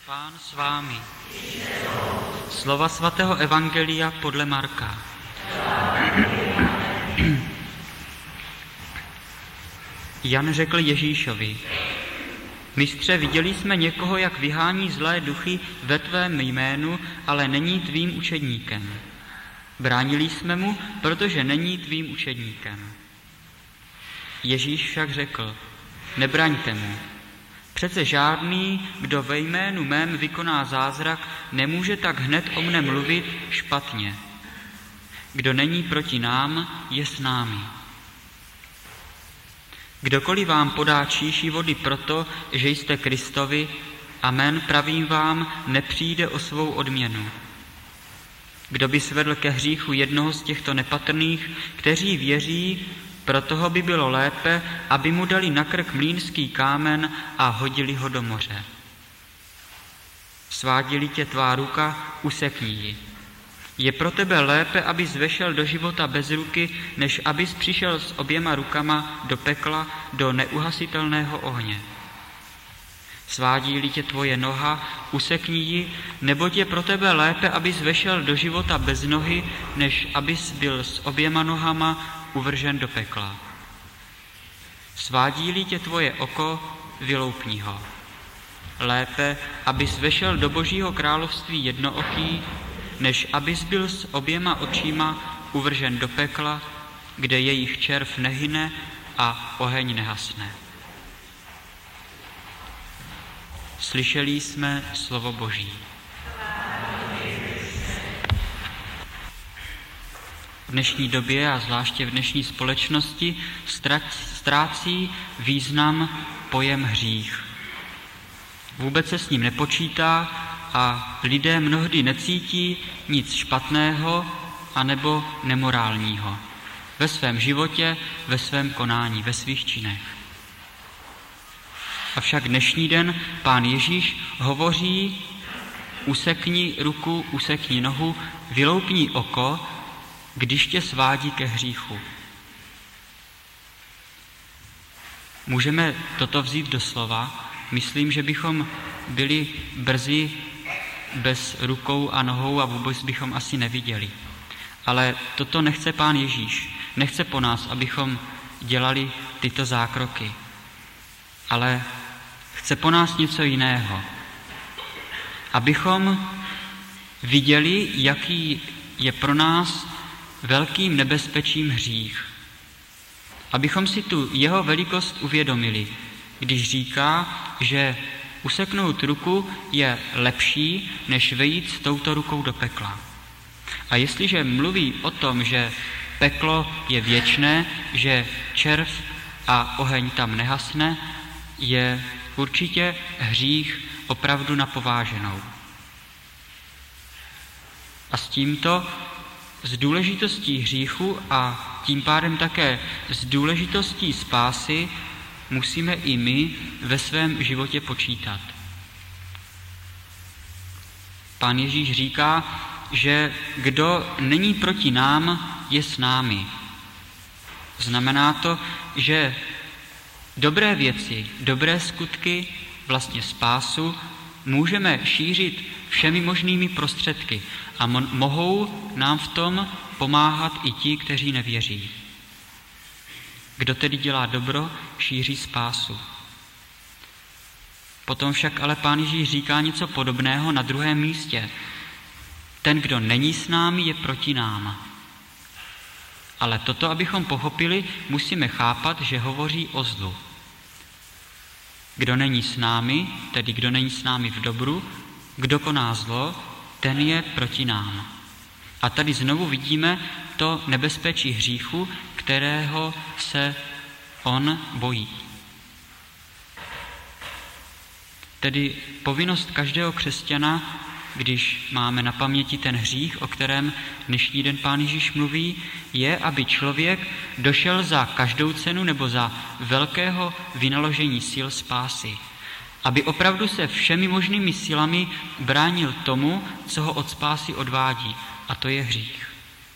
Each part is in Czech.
Pán s vámi. Slova svatého evangelia podle Marka. Jan řekl Ježíšovi: Mistře, viděli jsme někoho, jak vyhání zlé duchy ve tvém jménu, ale není tvým učedníkem. Bránili jsme mu, protože není tvým učedníkem. Ježíš však řekl: Nebraňte mu. Přece žádný, kdo ve jménu mém vykoná zázrak, nemůže tak hned o mne mluvit špatně. Kdo není proti nám, je s námi. Kdokoliv vám podá číši vody proto, že jste Kristovi, amen, pravím vám, nepřijde o svou odměnu. Kdo by svedl ke hříchu jednoho z těchto nepatrných, kteří věří, pro toho by bylo lépe, aby mu dali na krk mlýnský kámen a hodili ho do moře. Svádí-li tě tvá ruka, usekni ji. Je pro tebe lépe, abys vešel do života bez ruky, než abys přišel s oběma rukama do pekla, do neuhasitelného ohně. Svádí-li tě tvoje noha, usekni ji, neboť je pro tebe lépe, abys vešel do života bez nohy, než abys byl s oběma nohama uvržen do pekla. Svádí-li tě tvoje oko, vyloupni ho. Lépe, abys vešel do Božího království jednooký, než abys byl s oběma očima uvržen do pekla, kde jejich červ nehyne a oheň nehasne. Slyšeli jsme slovo Boží. V dnešní době a zvláště v dnešní společnosti ztrácí význam pojem hřích. Vůbec se s ním nepočítá a lidé mnohdy necítí nic špatného anebo nemorálního ve svém životě, ve svém konání, ve svých činech. Avšak dnešní den Pán Ježíš hovoří: usekni ruku, usekni nohu, vyloupni oko, když tě svádí ke hříchu. Můžeme toto vzít do slova. Myslím, že bychom byli brzy bez rukou a nohou a vůbec bychom asi neviděli. Ale toto nechce Pán Ježíš. Nechce po nás, abychom dělali tyto zákroky. Ale chce po nás něco jiného. Abychom viděli, jaký je pro nás velkým nebezpečím hřích. Abychom si tu jeho velikost uvědomili, když říká, že useknout ruku je lepší, než vejít s touto rukou do pekla. A jestliže mluví o tom, že peklo je věčné, že červ a oheň tam nehasne, je určitě hřích opravdu na pováženou. A s tímto, s důležitostí hříchu a tím pádem také s důležitostí spásy musíme i my ve svém životě počítat. Pán Ježíš říká, že kdo není proti nám, je s námi. Znamená to, že dobré věci, dobré skutky, vlastně spásu, můžeme šířit všemi možnými prostředky a mohou nám v tom pomáhat i ti, kteří nevěří. Kdo tedy dělá dobro, šíří spásu. Potom však ale Pán Ježíš říká něco podobného na druhém místě. Ten, kdo není s námi, je proti nám. Ale toto, abychom pochopili, musíme chápat, že hovoří o zlu. Kdo není s námi, tedy kdo není s námi v dobru, kdo koná zlo, ten je proti nám. A tady znovu vidíme to nebezpečí hříchu, kterého se on bojí. Tedy povinnost každého křesťana, když máme na paměti ten hřích, o kterém dnešní den Pán Ježíš mluví, je, aby člověk došel za každou cenu nebo za velkého vynaložení sil spásy. Aby opravdu se všemi možnými silami bránil tomu, co ho od spásy odvádí, a to je hřích.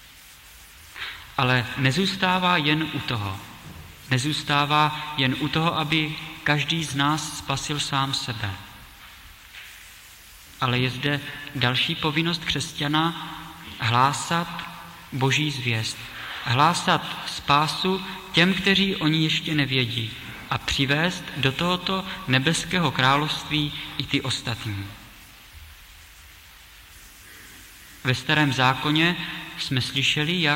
Ale nezůstává jen u toho. Nezůstává jen u toho, aby každý z nás spasil sám sebe. ale je zde další povinnost křesťana hlásat Boží zvěst, hlásat spásu těm, kteří o ní ještě nevědí, a přivést do tohoto nebeského království i ty ostatní. Ve Starém zákoně jsme slyšeli, jak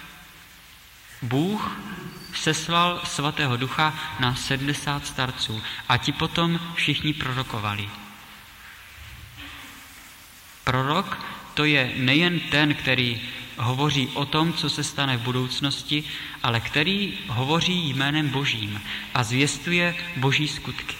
Bůh seslal Svatého Ducha na 70 starců a ti potom všichni prorokovali. Prorok to je nejen ten, který hovoří o tom, co se stane v budoucnosti, ale který hovoří jménem Božím a zvěstuje Boží skutky.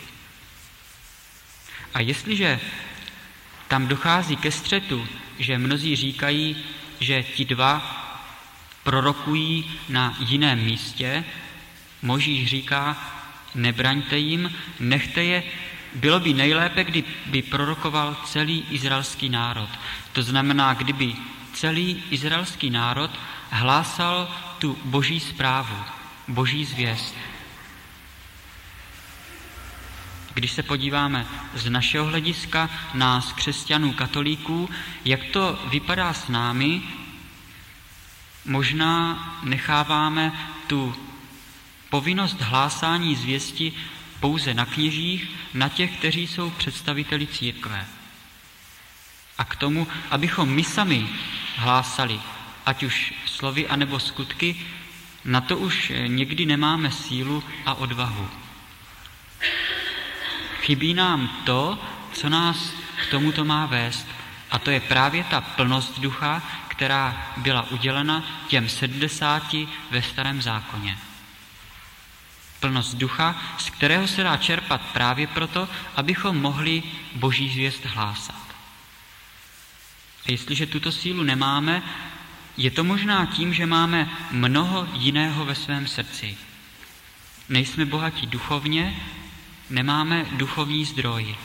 A jestliže tam dochází ke střetu, že mnozí říkají, že ti dva prorokují na jiném místě, Mojžíš říká, nebraňte jim, nechte je, bylo by nejlépe, kdyby prorokoval celý izraelský národ. To znamená, kdyby celý izraelský národ hlásal tu Boží zprávu, Boží zvěst. Když se podíváme z našeho hlediska, nás křesťanů, katolíků, jak to vypadá s námi, možná necháváme tu povinnost hlásání zvěsti pouze na kněžích, na těch, kteří jsou představiteli církve. A k tomu, abychom my sami hlásali, ať už slovy, anebo skutky, na to už někdy nemáme sílu a odvahu. Chybí nám to, co nás k tomuto má vést, a to je právě ta plnost ducha, která byla udělena těm 70 ve Starém zákoně. Plnost ducha, z kterého se dá čerpat právě proto, abychom mohli Boží zvěst hlásat. A jestliže tuto sílu nemáme, je to možná tím, že máme mnoho jiného ve svém srdci. Nejsme bohatí duchovně, nemáme duchovní zdroj.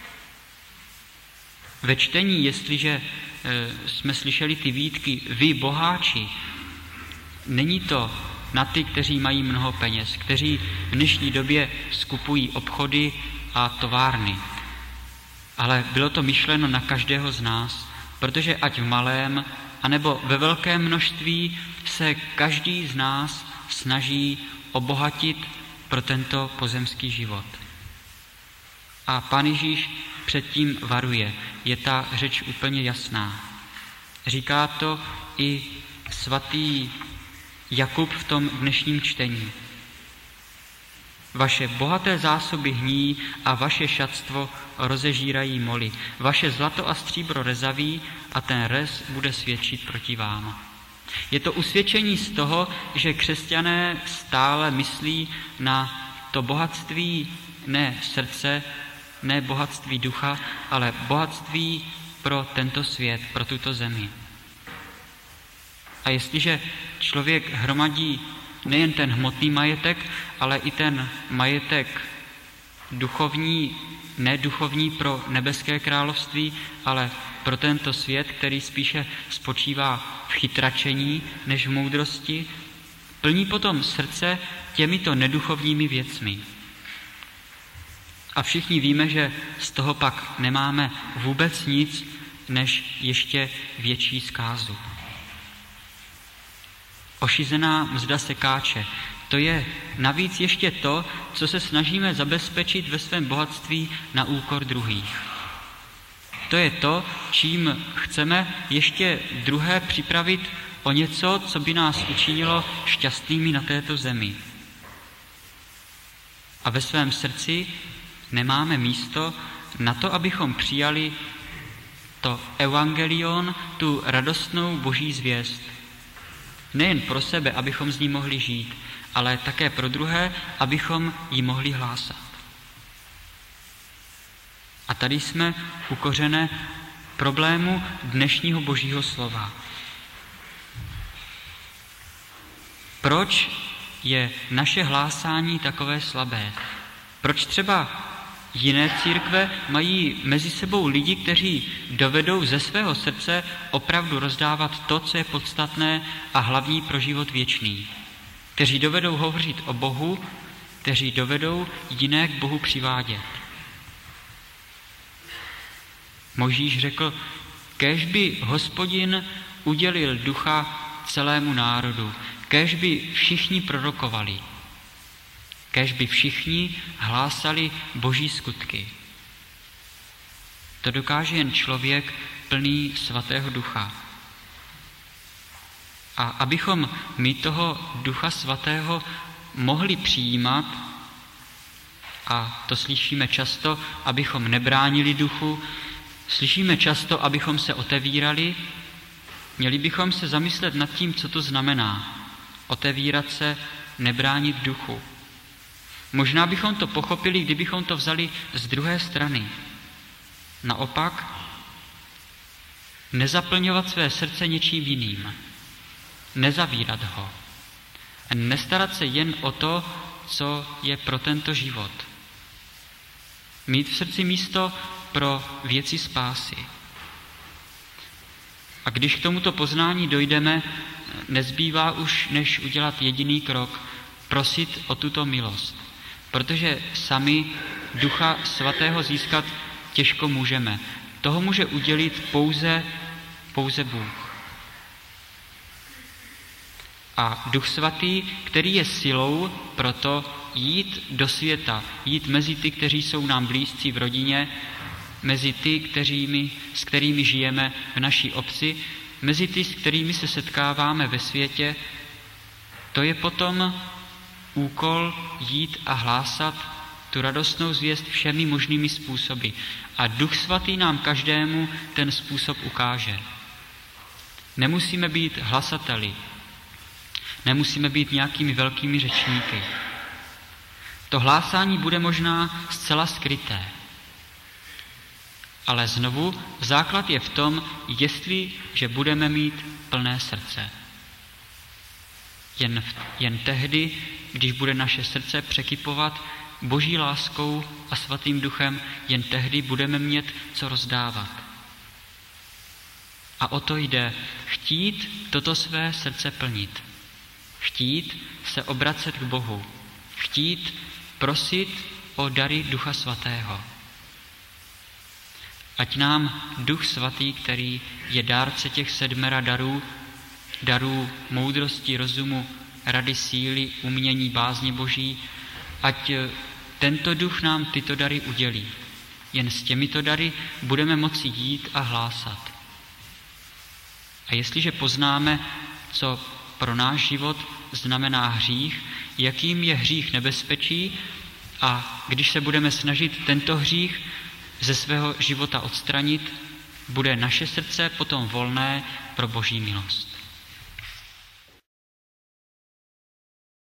Ve čtení, jestliže jsme slyšeli ty výtky, vy boháči, není to na ty, kteří mají mnoho peněz, kteří v dnešní době skupují obchody a továrny. Ale bylo to myšleno na každého z nás, protože ať v malém, anebo ve velkém množství se každý z nás snaží obohatit pro tento pozemský život. A Pán Ježíš předtím varuje. Je ta řeč úplně jasná. Říká to i svatý Jakub v tom dnešním čtení. Vaše bohaté zásoby hníjí a vaše šatstvo rozežírají moly. Vaše zlato a stříbro rezaví a ten rez bude svědčit proti vám. Je to usvědčení z toho, že křesťané stále myslí na to bohatství ne srdce, ne bohatství ducha, ale bohatství pro tento svět, pro tuto zemi. A jestliže člověk hromadí nejen ten hmotný majetek, ale i ten majetek duchovní, neduchovní pro nebeské království, ale pro tento svět, který spíše spočívá v chytračení než v moudrosti, plní potom srdce těmito neduchovními věcmi. A všichni víme, že z toho pak nemáme vůbec nic, než ještě větší zkázu. Ošizená mzda sekáče, to je navíc ještě to, co se snažíme zabezpečit ve svém bohatství na úkor druhých. To je to, čím chceme ještě druhé připravit o něco, co by nás učinilo šťastnými na této zemi. A ve svém srdci nemáme místo na to, abychom přijali to evangelion, tu radostnou Boží zvěst. Nejen pro sebe, abychom z ní mohli žít, ale také pro druhé, abychom ji mohli hlásat. A tady jsme u kořene problému dnešního Božího slova. Proč je naše hlásání takové slabé? Proč třeba jiné církve mají mezi sebou lidi, kteří dovedou ze svého srdce opravdu rozdávat to, co je podstatné a hlavní pro život věčný? Kteří dovedou hovořit o Bohu, kteří dovedou jiné k Bohu přivádět. Mojžíš řekl, kéž by Hospodin udělil ducha celému národu, kéž by všichni prorokovali, kéž by všichni hlásali Boží skutky. To dokáže jen člověk plný Svatého Ducha. A abychom my toho Ducha Svatého mohli přijímat, a to slyšíme často, abychom nebránili duchu, slyšíme často, abychom se otevírali, měli bychom se zamyslet nad tím, co to znamená. Otevírat se, nebránit duchu. Možná bychom to pochopili, kdybychom to vzali z druhé strany. Naopak, nezaplňovat své srdce něčím jiným. Nezavírat ho. Nestarat se jen o to, co je pro tento život. Mít v srdci místo pro věci spásy. A když k tomuto poznání dojdeme, nezbývá už, než udělat jediný krok, prosit o tuto milost. Protože sami Ducha Svatého získat těžko můžeme. Toho může udělit pouze Bůh. A Duch Svatý, který je silou pro to jít do světa, jít mezi ty, kteří jsou nám blízcí v rodině, mezi ty, s kterými žijeme v naší obci, mezi ty, s kterými se setkáváme ve světě, to je potom úkol jít a hlásat tu radostnou zvěst všemi možnými způsoby. A Duch Svatý nám každému ten způsob ukáže. Nemusíme být hlasateli, nemusíme být nějakými velkými řečníky. To hlásání bude možná zcela skryté. Ale znovu, základ je v tom, jestliže budeme mít plné srdce. Jen tehdy, když bude naše srdce překypovat Boží láskou a Svatým Duchem, jen tehdy budeme mít co rozdávat. A o to jde, chtít toto své srdce plnit. Chtít se obracet k Bohu. Chtít prosit o dary Ducha Svatého. Ať nám Duch Svatý, který je dárce těch 7 darů moudrosti, rozumu, rady, síly, umění, bázně Boží, ať tento Duch nám tyto dary udělí. Jen s těmito dary budeme moci jít a hlásat. A jestliže poznáme, co pro náš život znamená hřích, jakým je hřích nebezpečí, a když se budeme snažit tento hřích ze svého života odstranit, bude naše srdce potom volné pro Boží milost.